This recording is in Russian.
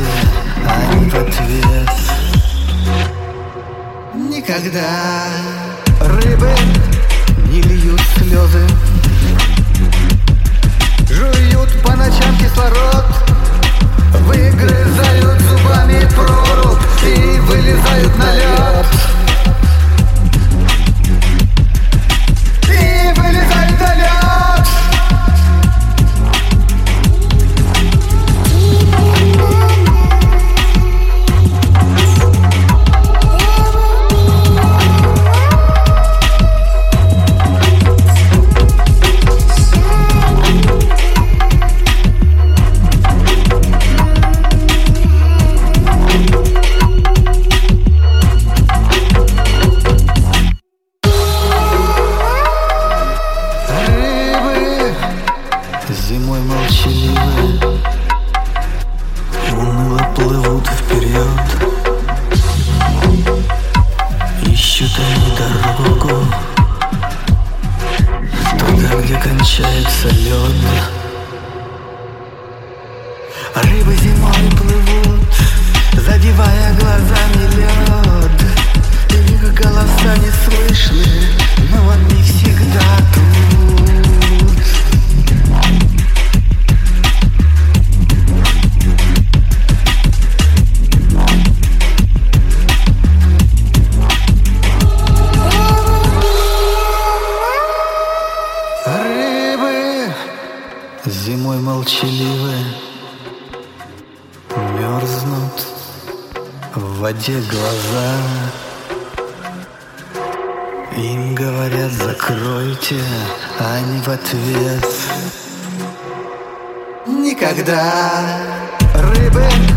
закройте, а не в ответ. Никогда рыбы не льют слезы, жуют по ночам кислород, выгрызают зубами прорубь и вылезают на лед. И вылезают на лед. Зимой молчаливые уныло плывут вперед, ищут они дорогу туда, где кончается лед. Рыбы зимой плывут, задевая глазами лед. Их голоса не слышны, но они всегда тут. Зимой молчаливые мерзнут в воде глаза. Им говорят: закройте, а не в ответ. Никогда рыбы